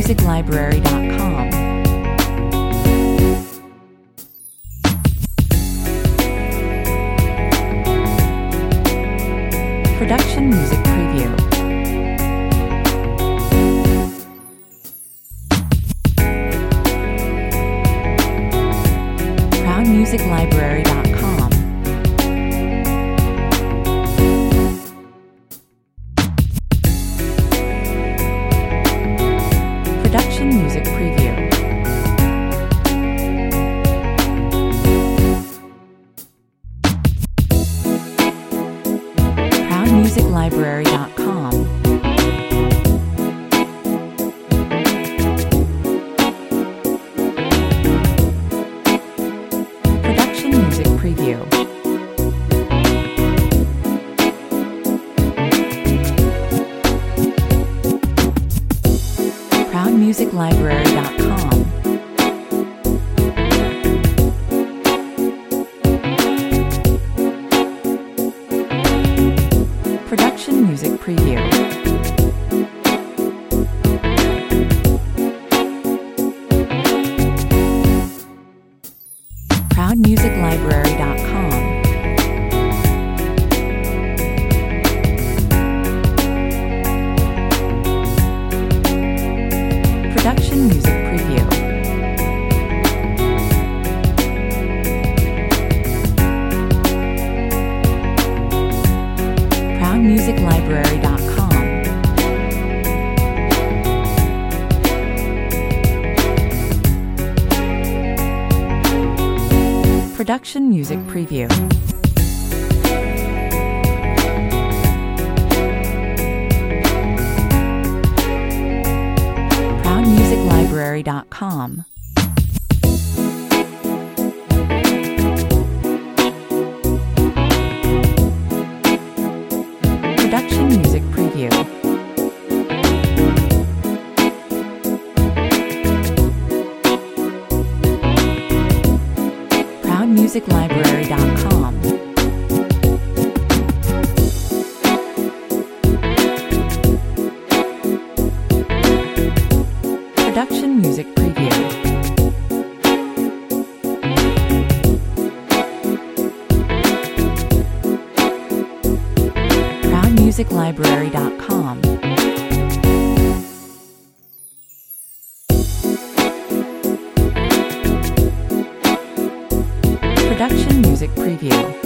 ProudMusicLibrary.com. Production Music Preview. ProudMusicLibrary.com. Production Music Preview. ProudMusicLibrary.com. Production Music Preview. ProudMusicLibrary.com. Production Music Preview. ProudMusicLibrary.com. Production Music Preview. ProudMusicLibrary.com. Production Music Preview. ProudMusicLibrary.com. Production Music Preview. ProudMusicLibrary.com. Production Music Preview. ProudMusicLibrary.com. Production Music Preview.